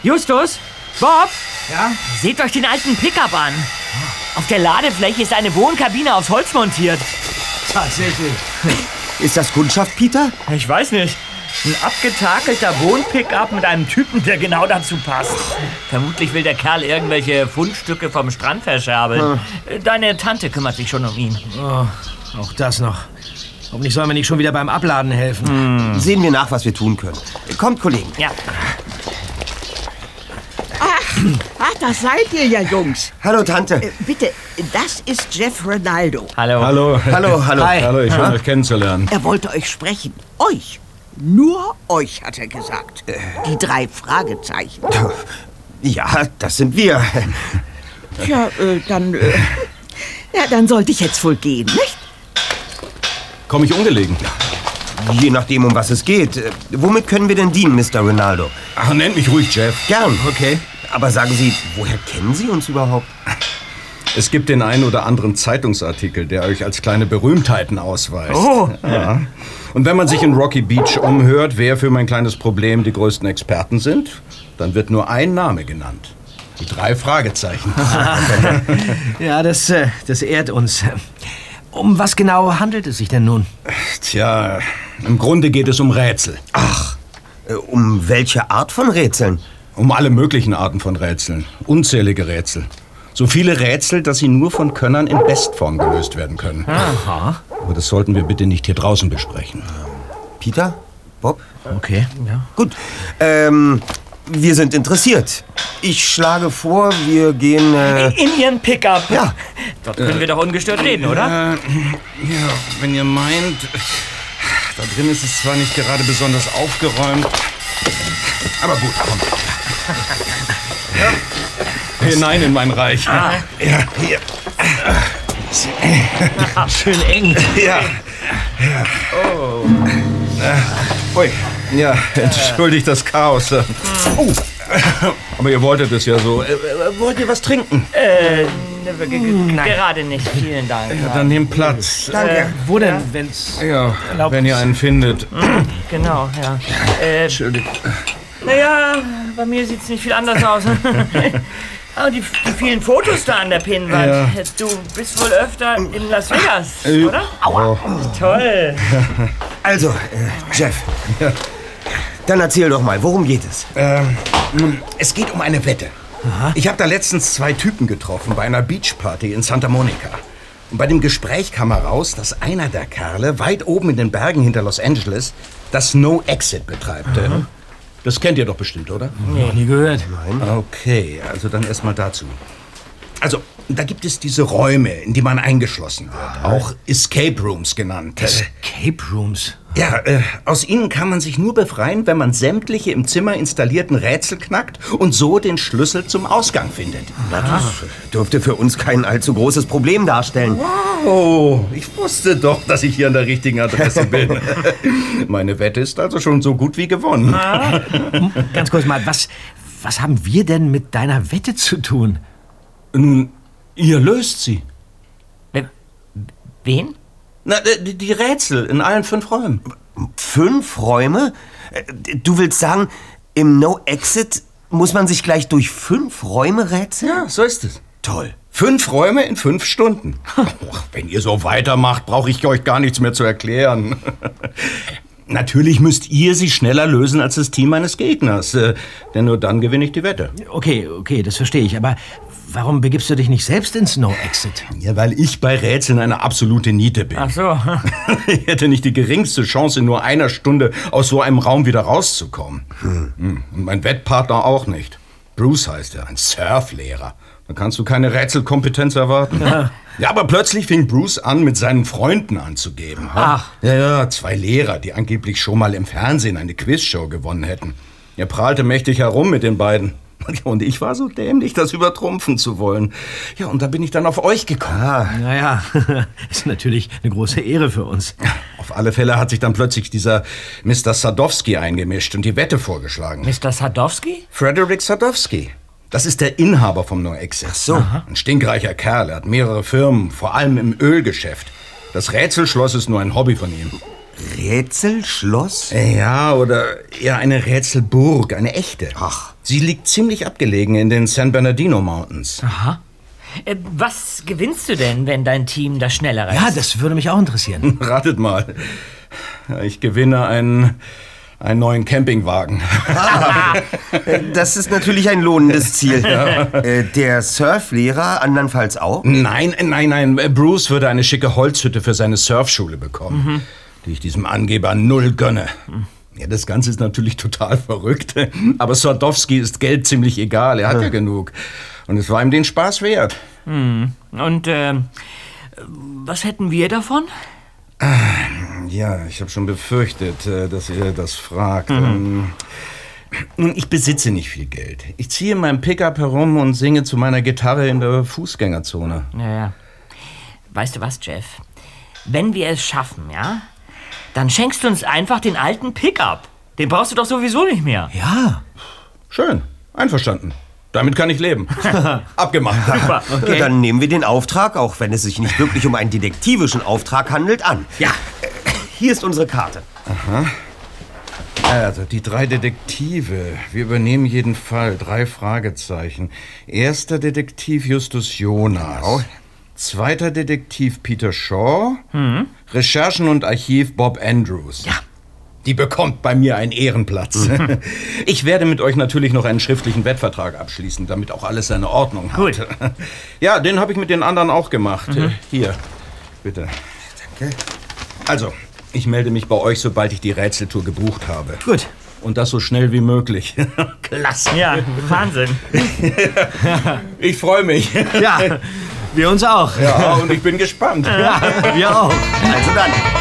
Justus? Bob? Ja? Seht euch den alten Pickup an. Auf der Ladefläche ist eine Wohnkabine aus Holz montiert. Tatsächlich. Ist das Kundschaft, Peter? Ich weiß nicht. Ein abgetakelter Wohnpickup mit einem Typen, der genau dazu passt. Vermutlich will der Kerl irgendwelche Fundstücke vom Strand verscherbeln. Deine Tante kümmert sich schon um ihn. Oh, auch das noch. Hoffentlich sollen wir nicht schon wieder beim Abladen helfen. Sehen wir nach, was wir tun können. Kommt, Kollegen. Ja. Ach, das seid ihr ja, Jungs. Hallo, Tante. Bitte, das ist Jeff Ronaldo. Hallo. Hallo. Hallo. Hi. Hallo, ich schön, euch kennenzulernen. Er wollte euch sprechen. Euch. Nur euch, hat er gesagt. Die 3 Fragezeichen. Ja, das sind wir. Tja, dann sollte ich jetzt wohl gehen, nicht? Komm ich ungelegen? Je nachdem, um was es geht. Womit können wir denn dienen, Mr. Ronaldo? Ach, nennt mich ruhig Jeff. Gern. Okay. Aber sagen Sie, woher kennen Sie uns überhaupt? Es gibt den einen oder anderen Zeitungsartikel, der euch als kleine Berühmtheiten ausweist. Oh. Ja. Und wenn man sich in Rocky Beach umhört, wer für mein kleines Problem die größten Experten sind, dann wird nur ein Name genannt. Die 3 Fragezeichen. Ja, das ehrt uns. Um was genau handelt es sich denn nun? Tja, im Grunde geht es um Rätsel. Um welche Art von Rätseln? Um alle möglichen Arten von Rätseln. Unzählige Rätsel. So viele Rätsel, dass sie nur von Könnern in Bestform gelöst werden können. Aha. Aber das sollten wir bitte nicht hier draußen besprechen. Peter? Bob? Okay, ja. Gut. Wir sind interessiert. Ich schlage vor, wir gehen... In Ihren Pickup. Ja. Dort können wir doch ungestört reden, oder? Ja, wenn ihr meint, da drin ist es zwar nicht gerade besonders aufgeräumt, aber gut, komm. Hinein in mein Reich. Ja, hier. Schön eng. Ja. Ui, ja, entschuldigt das Chaos. Oh, aber ihr wolltet es ja so. Wollt ihr was trinken? Gerade nicht. Vielen Dank. Ja, dann nehmt Platz. Danke. Wo denn, wenn's... Ja, Erlaubt wenn ihr einen findet. Genau, ja. Entschuldigt. Naja, bei mir sieht's nicht viel anders aus. Ah, die vielen Fotos da an der Pinnwand. Ja. Du bist wohl öfter in Las Vegas, oder? Aua. Toll. Also, Jeff. Ja. Dann erzähl doch mal, worum geht es? Es geht um eine Wette. Ich habe da letztens 2 Typen getroffen bei einer Beachparty in Santa Monica. Und bei dem Gespräch kam heraus, dass einer der Kerle weit oben in den Bergen hinter Los Angeles das No Exit betreibt. Das kennt ihr doch bestimmt, oder? Noch nie gehört. Okay, also dann erstmal dazu. Also, da gibt es diese Räume, in die man eingeschlossen wird. Auch Escape Rooms genannt. Escape Rooms. Ja, aus ihnen kann man sich nur befreien, wenn man sämtliche im Zimmer installierten Rätsel knackt und so den Schlüssel zum Ausgang findet. Das dürfte für uns kein allzu großes Problem darstellen. Oh, ich wusste doch, dass ich hier an der richtigen Adresse bin. Meine Wette ist also schon so gut wie gewonnen. Ganz kurz mal, was haben wir denn mit deiner Wette zu tun? Nun, ihr löst sie. Wen? Na, die Rätsel in allen 5 Räumen. 5 Räume? Du willst sagen, im No Exit muss man sich gleich durch 5 Räume rätseln? Ja, so ist es. Toll. 5 Räume in 5 Stunden. Och, wenn ihr so weitermacht, brauche ich euch gar nichts mehr zu erklären. Natürlich müsst ihr sie schneller lösen als das Team meines Gegners. Denn nur dann gewinne ich die Wette. Okay, das verstehe ich. Aber warum begibst du dich nicht selbst ins No Exit? Ja, weil ich bei Rätseln eine absolute Niete bin. Ach so. Ich hätte nicht die geringste Chance, in nur einer Stunde aus so einem Raum wieder rauszukommen. Und mein Wettpartner auch nicht. Bruce heißt er, ein Surflehrer. Da kannst du keine Rätselkompetenz erwarten. Ja, aber plötzlich fing Bruce an, mit seinen Freunden anzugeben. Ach. Ja, 2 Lehrer, die angeblich schon mal im Fernsehen eine Quizshow gewonnen hätten. Er prahlte mächtig herum mit den beiden. Und ich war so dämlich, das übertrumpfen zu wollen. Ja, und da bin ich dann auf euch gekommen. Naja, ist natürlich eine große Ehre für uns. Auf alle Fälle hat sich dann plötzlich dieser Mr. Sadowski eingemischt und die Wette vorgeschlagen. Mr. Sadowski? Frederick Sadowski. Das ist der Inhaber vom No Exit. Ach so. Ein stinkreicher Kerl. Er hat mehrere Firmen, vor allem im Ölgeschäft. Das Rätselschloss ist nur ein Hobby von ihm. Rätselschloss? Ja, oder eher eine Rätselburg, eine echte. Ach. Sie liegt ziemlich abgelegen in den San Bernardino Mountains. Aha. Was gewinnst du denn, wenn dein Team das schneller reist? Ja, das würde mich auch interessieren. Ratet mal. Ich gewinne einen neuen Campingwagen. Das ist natürlich ein lohnendes Ziel. Der Surflehrer andernfalls auch? Nein. Bruce würde eine schicke Holzhütte für seine Surfschule bekommen, die ich diesem Angeber null gönne. Ja, das Ganze ist natürlich total verrückt. Aber Sordowski ist Geld ziemlich egal. Er hat ja genug. Und es war ihm den Spaß wert. Und was hätten wir davon? Ja, ich habe schon befürchtet, dass ihr das fragt. Nun, ich besitze nicht viel Geld. Ich ziehe in meinem Pickup herum und singe zu meiner Gitarre in der Fußgängerzone. Naja. Weißt du was, Jeff? Wenn wir es schaffen, ja, dann schenkst du uns einfach den alten Pickup. Den brauchst du doch sowieso nicht mehr. Ja. Schön, einverstanden. Damit kann ich leben. Abgemacht. Super, okay. Dann nehmen wir den Auftrag, auch wenn es sich nicht wirklich um einen detektivischen Auftrag handelt, an. Ja. Hier ist unsere Karte. Also, die 3 Detektive. Wir übernehmen jeden Fall. 3 Fragezeichen. Erster Detektiv Justus Jonas. Genau. Zweiter Detektiv Peter Shaw. Recherchen und Archiv Bob Andrews. Ja. Die bekommt bei mir einen Ehrenplatz. Ich werde mit euch natürlich noch einen schriftlichen Wettvertrag abschließen, damit auch alles seine Ordnung hat. Gut. Ja, den habe ich mit den anderen auch gemacht. Hier, bitte. Danke. Also, ich melde mich bei euch, sobald ich die Rätseltour gebucht habe. Gut. Und das so schnell wie möglich. Klasse. Ja, Wahnsinn. Ich freue mich. Ja, wir uns auch. Ja, und ich bin gespannt. Ja, wir auch. Also dann.